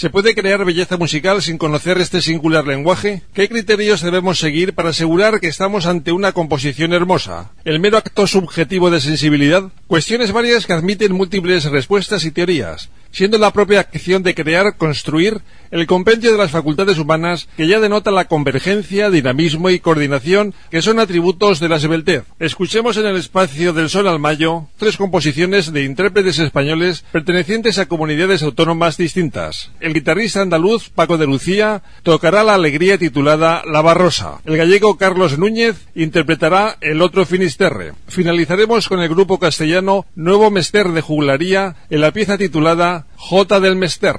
¿Se puede crear belleza musical sin conocer este singular lenguaje? ¿Qué criterios debemos seguir para asegurar que estamos ante una composición hermosa? ¿El mero acto subjetivo de sensibilidad? Cuestiones varias que admiten múltiples respuestas y teorías, siendo la propia acción de crear, construir, el compendio de las facultades humanas que ya denota la convergencia, dinamismo y coordinación que son atributos de la esbeltez. Escuchemos en el espacio del Sol al Mayo 3 composiciones de intérpretes españoles pertenecientes a comunidades autónomas distintas. El guitarrista andaluz Paco de Lucía tocará la alegría titulada La Barrosa. El gallego Carlos Núñez interpretará El otro Finisterre. Finalizaremos con el grupo castellano Nuevo Mester de Juglaría en la pieza titulada Jota del Mester.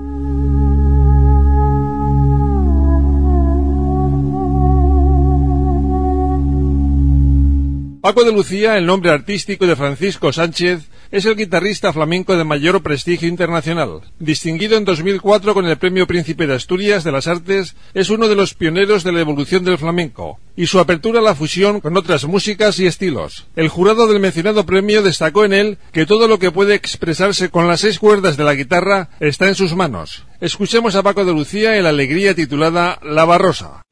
Paco de Lucía, el nombre artístico de Francisco Sánchez, es el guitarrista flamenco de mayor prestigio internacional. Distinguido en 2004 con el Premio Príncipe de Asturias de las Artes, es uno de los pioneros de la evolución del flamenco y su apertura a la fusión con otras músicas y estilos. El jurado del mencionado premio destacó en él que todo lo que puede expresarse con las 6 cuerdas de la guitarra está en sus manos. Escuchemos a Paco de Lucía en la alegría titulada La Barrosa.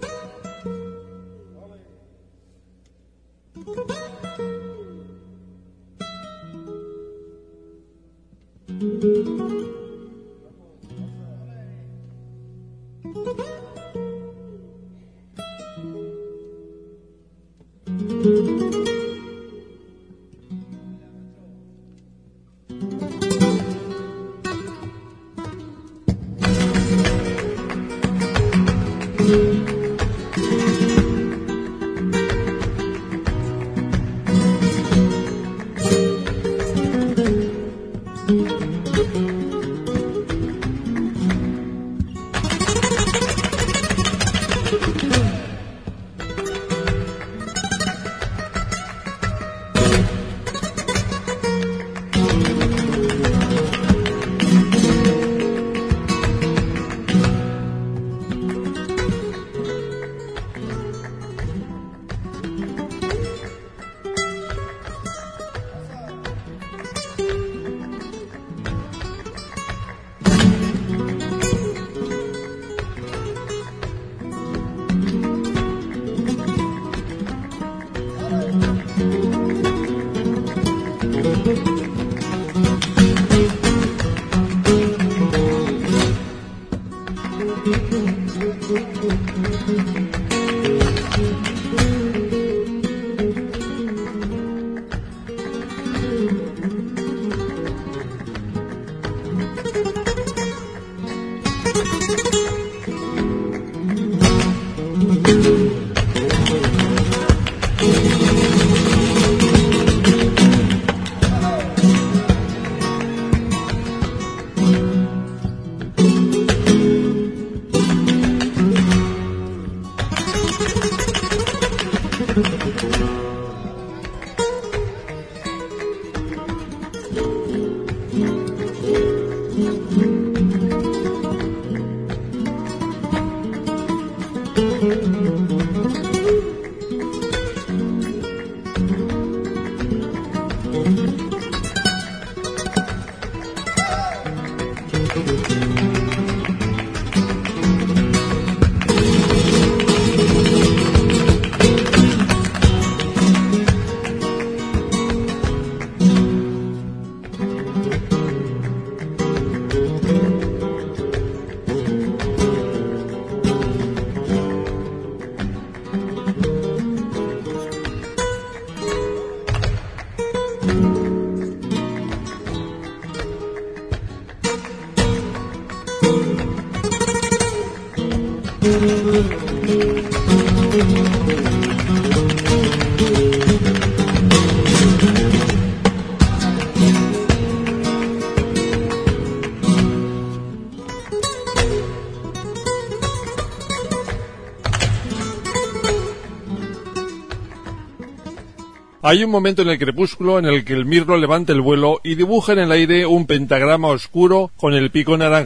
Hay un momento en el crepúsculo en el que el mirlo levanta el vuelo y dibuja en el aire un pentagrama oscuro con el pico naranja.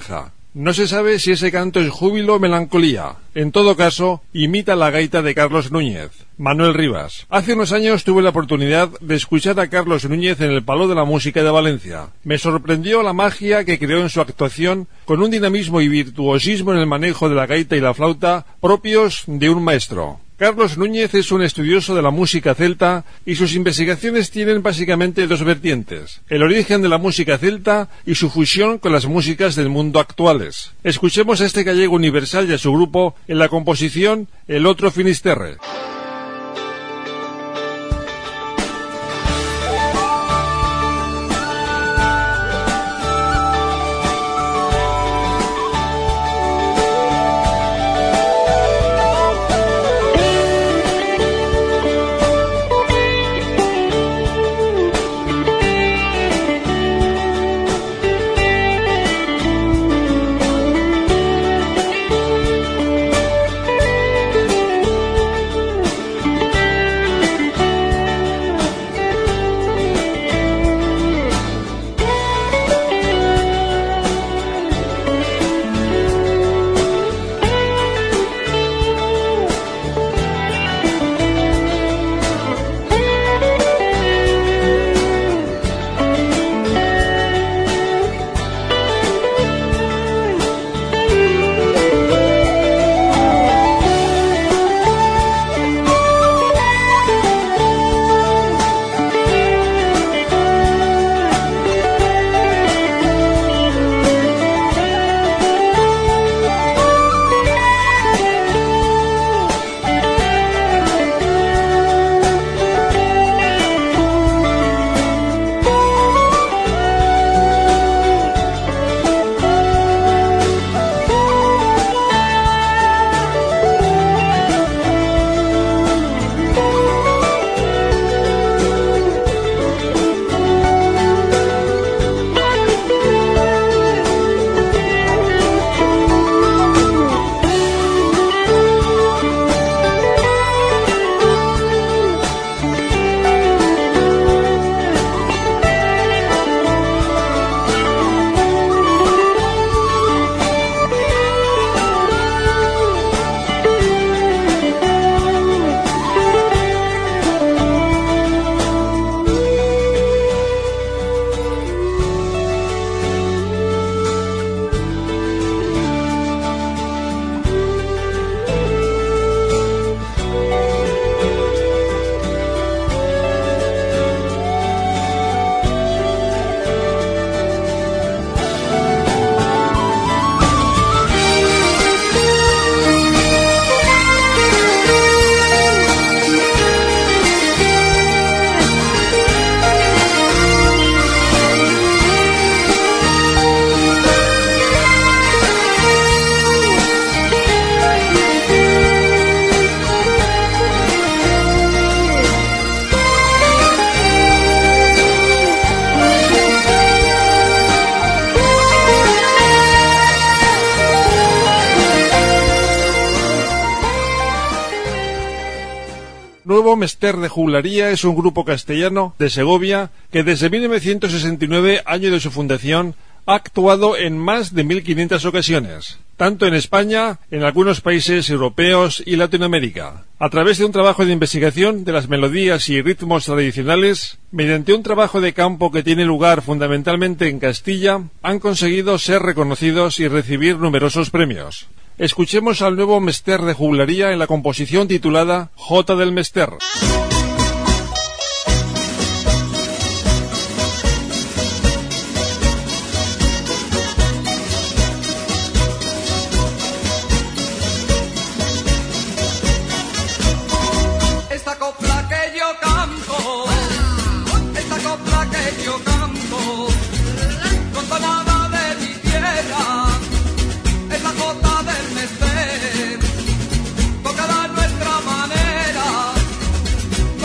No se sabe si ese canto es júbilo o melancolía. En todo caso, imita la gaita de Carlos Núñez. Manuel Rivas. Hace unos años tuve la oportunidad de escuchar a Carlos Núñez en el Palau de la Música de Valencia. Me sorprendió la magia que creó en su actuación, con un dinamismo y virtuosismo en el manejo de la gaita y la flauta propios de un maestro. Carlos Núñez es un estudioso de la música celta y sus investigaciones tienen básicamente dos vertientes: el origen de la música celta y su fusión con las músicas del mundo actuales. Escuchemos a este gallego universal y a su grupo en la composición El Otro Finisterre. Nuevo Mester de Juglaría es un grupo castellano de Segovia que desde 1969, año de su fundación, ha actuado en más de 1500 ocasiones, tanto en España, en algunos países europeos y Latinoamérica. A través de un trabajo de investigación de las melodías y ritmos tradicionales, mediante un trabajo de campo que tiene lugar fundamentalmente en Castilla, han conseguido ser reconocidos y recibir numerosos premios. Escuchemos al nuevo Mester de Juglaría en la composición titulada Jota del Mester. Esta copla que yo canto, esta copla que yo canto, con tonada de mi tierra, es la jota del Mester, tocada a nuestra manera,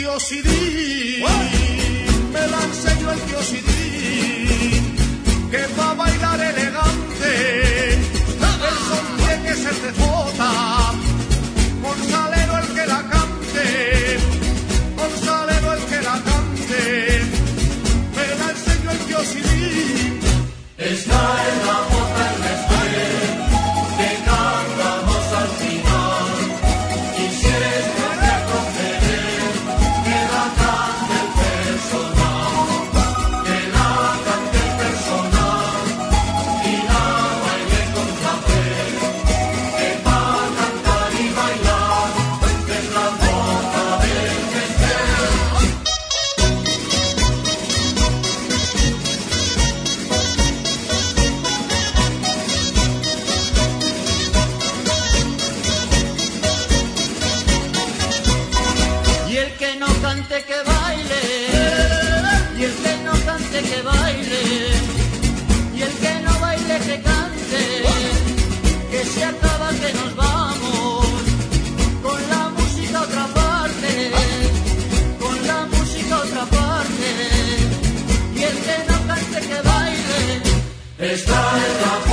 tío Sidín, me la enseñó el tío Sidín, que va a bailar elegante, el son tiene que ser de jota, con salero el que la cante, con salero el que la cante, me la enseñó el tío Sidín. Está en la jota el después, que cantamos al final, y si eres de conceder, que la cante el personal, que la cante el personal, y la baile con placer, que va a cantar y bailar, es la jota del después. Y el que no cante que baile, y el que no cante que baile, y el que no baile que cante, que se acaba que nos vamos, con la música a otra parte, con la música a otra parte, y el que no cante que baile, Está en la